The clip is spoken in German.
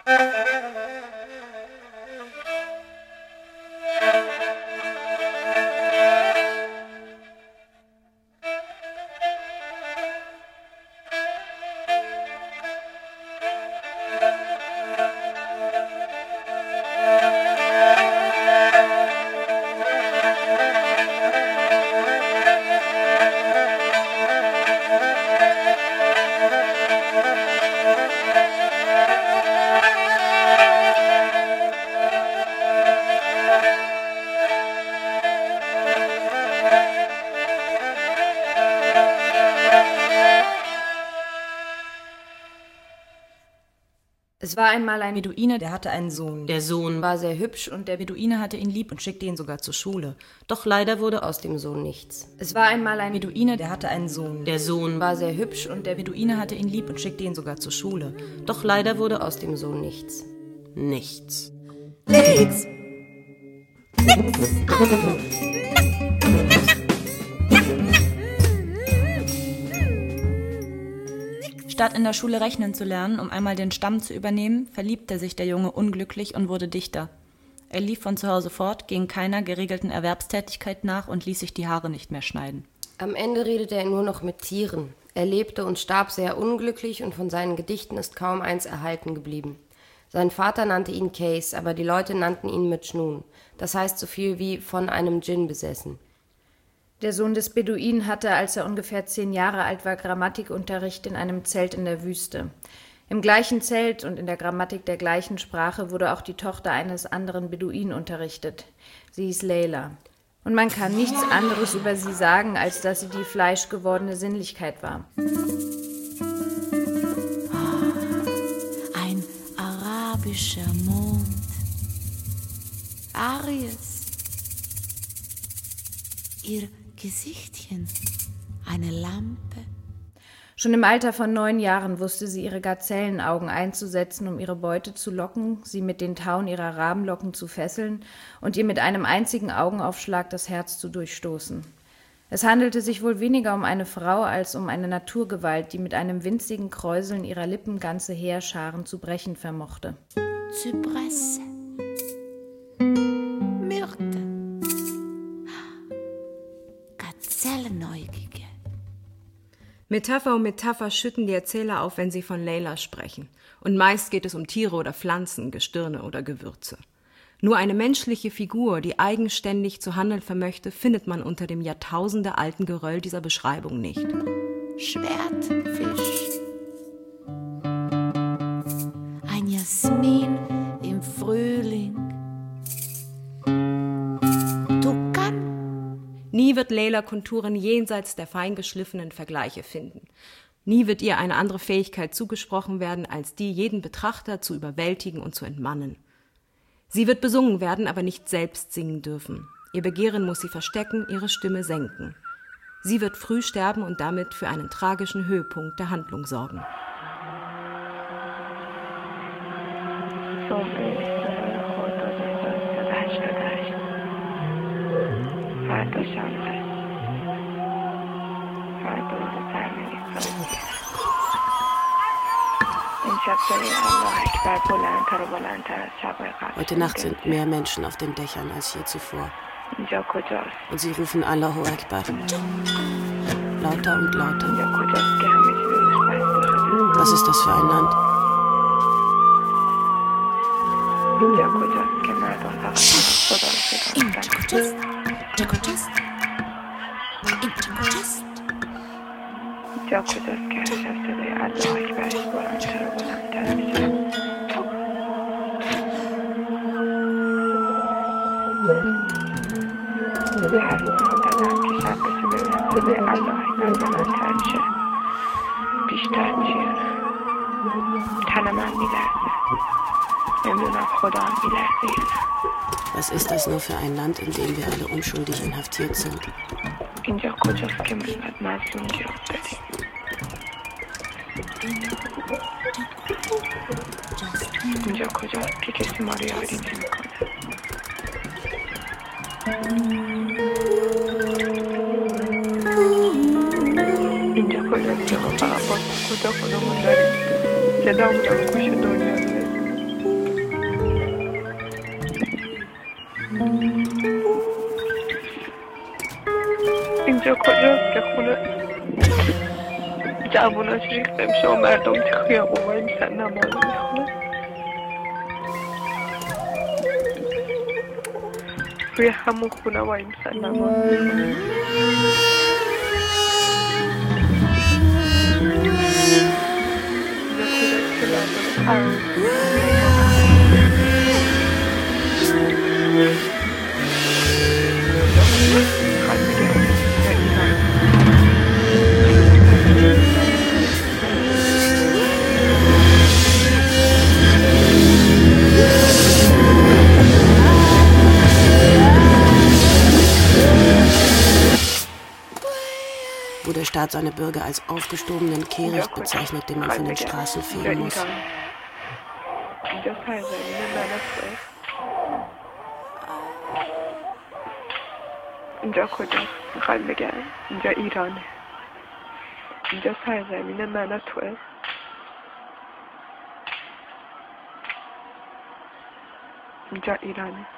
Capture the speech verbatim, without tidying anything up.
Es war einmal ein Beduine, der hatte einen Sohn. Der Sohn war sehr hübsch und der Beduine hatte ihn lieb und schickte ihn sogar zur Schule. Doch leider wurde aus dem Sohn nichts. Es war einmal ein Beduine, der hatte einen Sohn. Der Sohn war sehr hübsch und der Beduine hatte ihn lieb und schickte ihn sogar zur Schule. Doch leider wurde aus dem Sohn nichts. Nichts. Nichts. Statt in der Schule rechnen zu lernen, um einmal den Stamm zu übernehmen, verliebte sich der Junge unglücklich und wurde Dichter. Er lief von zu Hause fort, ging keiner geregelten Erwerbstätigkeit nach und ließ sich die Haare nicht mehr schneiden. Am Ende redete er nur noch mit Tieren. Er lebte und starb sehr unglücklich und von seinen Gedichten ist kaum eins erhalten geblieben. Sein Vater nannte ihn Case, aber die Leute nannten ihn Majnun. Das heißt so viel wie von einem Djinn besessen. Der Sohn des Beduinen hatte, als er ungefähr zehn Jahre alt war, Grammatikunterricht in einem Zelt in der Wüste. Im gleichen Zelt und in der Grammatik der gleichen Sprache wurde auch die Tochter eines anderen Beduinen unterrichtet. Sie hieß Leila. Und man kann nichts anderes über sie sagen, als dass sie die fleischgewordene Sinnlichkeit war. Ein arabischer Mond. Aries. Ihr Gesichtchen, eine Lampe. Schon im Alter von neun Jahren wusste sie, ihre Gazellenaugen einzusetzen, um ihre Beute zu locken, sie mit den Tauen ihrer Rabenlocken zu fesseln und ihr mit einem einzigen Augenaufschlag das Herz zu durchstoßen. Es handelte sich wohl weniger um eine Frau als um eine Naturgewalt, die mit einem winzigen Kräuseln ihrer Lippen ganze Heerscharen zu brechen vermochte. Zypresse, Myrte, Gazellenäugige. Metapher um Metapher schütten die Erzähler auf, wenn sie von Leila sprechen. Und meist geht es um Tiere oder Pflanzen, Gestirne oder Gewürze. Nur eine menschliche Figur, die eigenständig zu handeln vermöchte, findet man unter dem jahrtausendealten Geröll dieser Beschreibung nicht. Schwertfisch. Ein Jasmin im Frühling. Nie wird Leila Konturen jenseits der feingeschliffenen Vergleiche finden. Nie wird ihr eine andere Fähigkeit zugesprochen werden, als die, jeden Betrachter zu überwältigen und zu entmannen. Sie wird besungen werden, aber nicht selbst singen dürfen. Ihr Begehren muss sie verstecken, ihre Stimme senken. Sie wird früh sterben und damit für einen tragischen Höhepunkt der Handlung sorgen. Heute Nacht sind mehr Menschen auf den Dächern als je zuvor. Und sie rufen Allahu Akbar. Lauter und lauter. Was ist das für ein Land? Was ist das nur für ein Land, in dem wir alle unschuldig inhaftiert sind? اینجا کجاست که خونه جواناش ریخته میشه و مردم تو خیابون وای میسن نماز میخونه روی همون خونه وای میسن نماز میخونه Wo der Staat seine Bürger als aufgestobenen Kehricht bezeichnet, den man von den Straßen fegen muss. اینجا کجاست؟ میخوایم بگم اینجا ایرانه اینجا سرزمین من و توه اینجا ایرانه